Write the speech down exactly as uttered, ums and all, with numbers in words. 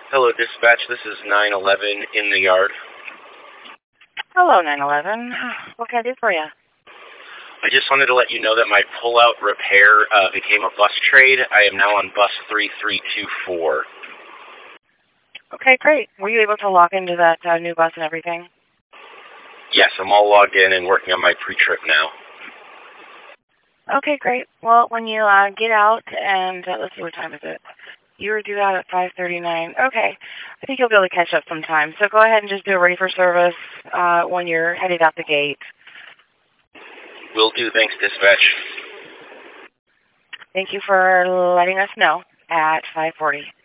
Hello, dispatch. This is nine eleven in the yard. Hello, nine eleven. What can I do for you? I just wanted to let you know that my pull-out repair uh, became a bus trade. I am now on bus three three two four. Okay, great. Were you able to log into that uh, new bus and everything? Yes, I'm all logged in and working on my pre-trip now. Okay, great. Well, when you uh, get out and, uh, let's see, what time is it? You were due out at five thirty-nine. Okay. I think you'll be able to catch up sometime. So go ahead and just do a ready for service uh, when you're headed out the gate. Will do. Thanks, dispatch. Thank you for letting us know at five forty.